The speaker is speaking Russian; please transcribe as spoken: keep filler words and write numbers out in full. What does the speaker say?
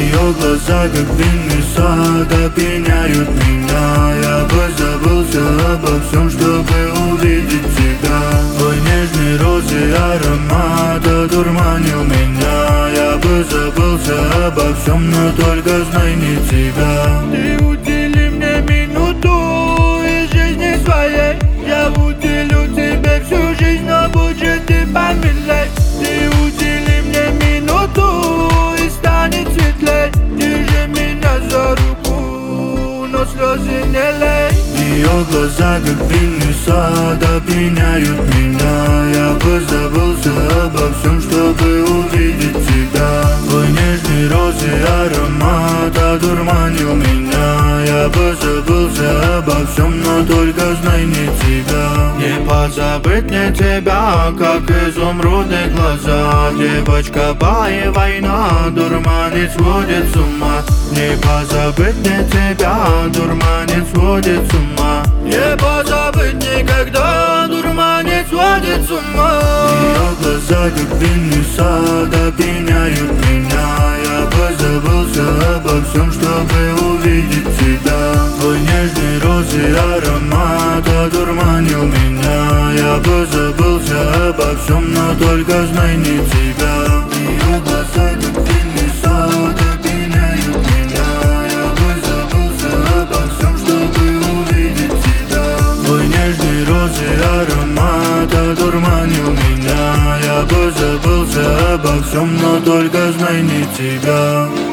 Ее глаза, как винный сад, опьяняют меня. Я бы забылся обо всем, чтобы увидеть тебя. Твой нежный розы аромат одурманил меня. Я бы забылся обо всем, но только знай не тебя. Ты удели мне минуту из жизни своей. Я уделю тебе всю жизнь, но будь же ты помилей. Ты удели мне минуту и станет светлей. Держи меня за руку, но слезы не лей. Ее глаза, как винный сад, опьяняют меня. Я бы забылся обо всем, чтобы увидеть тебя. Твой нежный розы аромат одурманил меня. Я бы забылся обо всем, но только знай не тебя. Не позабыть мне тебя, как изумрудные глаза. Девочка бай, война, дурманит, сводит с ума. Не позабыть мне тебя, дурманит, сводит с ума. Не позабыть никогда, дурманит, сводит с ума. Ее глаза, как винный сад, опьяняют меня. Я бы забылся обо всем, чтобы увидеть тебя. Твой нежный розы аромат одурманил меня. Я бы забылся обо всем, но только знай не тебя. Ее глаза, как винный сад, опьяняют меня. Я бы забылся обо всем, чтобы увидеть тебя. Твой нежный розы аромат одурманил меня. Я бы забылся обо всем, но только знай не тебя.